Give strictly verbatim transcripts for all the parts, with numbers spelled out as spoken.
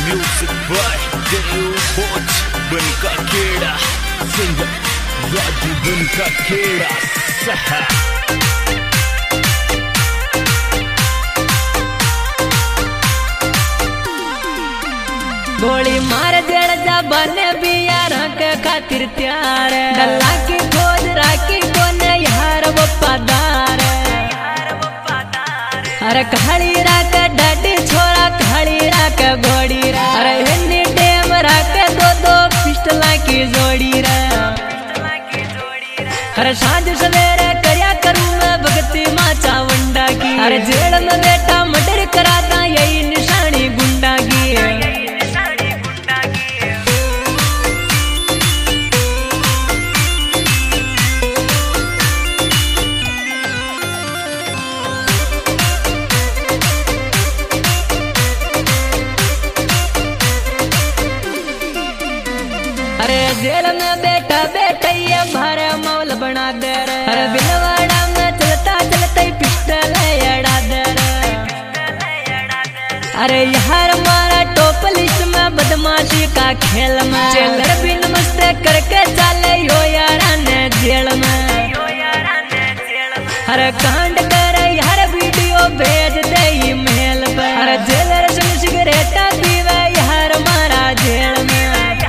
music by Dev कोच बनका केड़ा सिंगर राजू बनका केड़ा सहा गोली मार जड़ जा बने बिया रंग खातिर त्यार गल्ला की खोज राखी कोने यार वफादार अरे खड़ी राख डडी छोरा खड़ी राख घोड़ी रा अरे हिन्नी टेम राख दो दो पिस्टला की जोड़ी रा अरे सांझ सवेरे करया करूं मैं भक्ति मां चावंडा की अरे जेल में बेटा मर्डर कराता यही निशानी गुंडा की अरे जेल में बैठा बैठा ये भारे मौल बना दे रे अरे बिलवाड़ा में चलता चलता ही पिस्टल अड़ा दे रे अरे यार मारा टॉप लिस्ट में बदमाशी का खेल में जेलर भी नमस्ते करके चले यो यारा ने जेल में अरे कांड करे यार वीडियो भेज दे ईमेल पर अरे जेलर संग सिगरेट पीवे यार मारा जेल में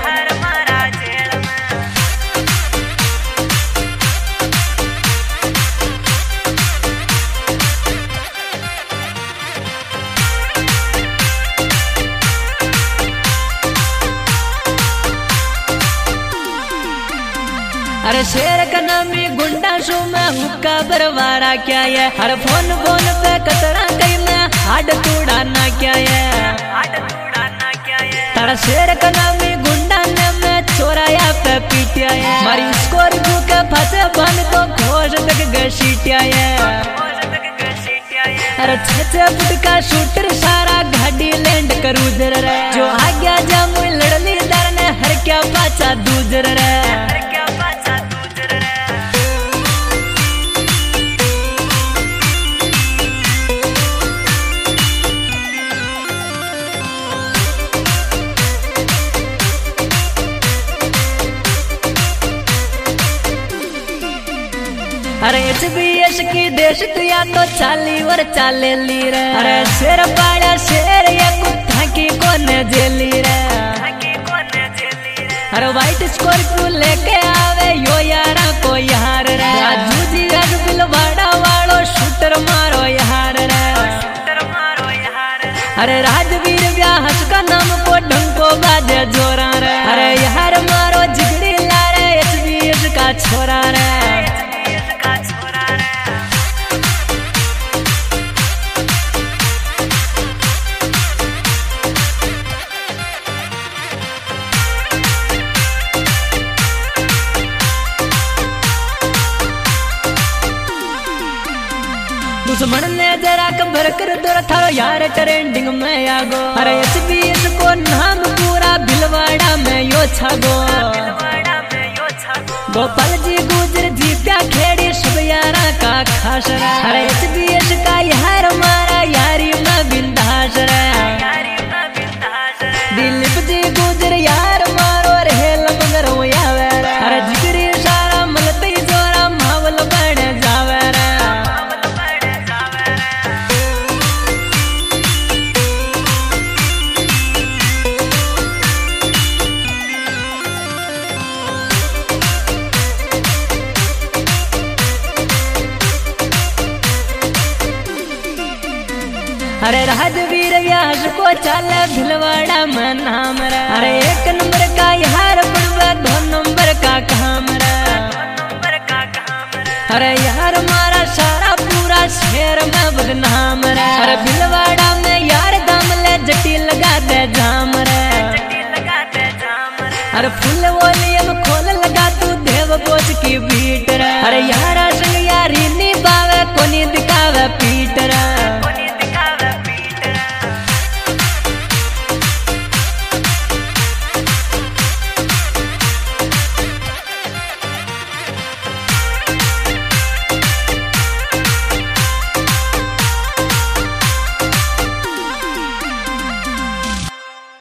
अरे शेर का नामी गुंडा शो में हुक्का बरवारा क्या है हर फोन फोन पे कतरा कई में हाड तोड़ाना क्या है तारा शेर का नामी गुंडा ने मैं चोराया पे पीटिया है मारी स्कोर के फंसे बन तो घोष तक घसीटिया है अरे छह फुट का शूटर सारा गाड़ी लैंड करूजर रे जो आ गया जामुई लड़ली दर ने हर क्या पाचा दूजर रे अरे एच बी एस की देश तुया तो चाली और चाले ली रे अरे शेर पाड़ा शेर या कुत्ता की कोने जेली रे अरे व्हाइट स्कॉर्पियो लेके आवे यो यारा को यार रे राजू जी राजू बिलवाड़ा वालो शूटर मारो यार रे अरे राजवीर व्यास का नाम को ढंको बाजे जोरा रे अरे यार मारो जिगड़ी ला रे एच बी एस का छोरा रे दुश्मन ने जरा कबर कर दौड़ थारो यार ट्रेंडिंग में आगो अरे एच बी एस को नाम पूरा भिलवाड़ा में यो छागो गोपाल जी गुजर जी प्या खेड़ी सब यारा का खास रे अरे एच बी एस का यार मारा यारी में बिंदास रे दिलीप जी गुजर यार मारो रेल मगर वो आवे रे अरे जिगरी सारा मलती जोरा मावल बड़े जावे रे अरे राजवीर व्यास को चाले भिलवाड़ा में नाम रे अरे एक नंबर का यार पड़वा दो नंबर का काम रे अरे यार मारा सारा पूरा शहर में बदनाम रे अरे भिलवाड़ा में यार दाम ले जटी लगा दे जाम रे अरे फुल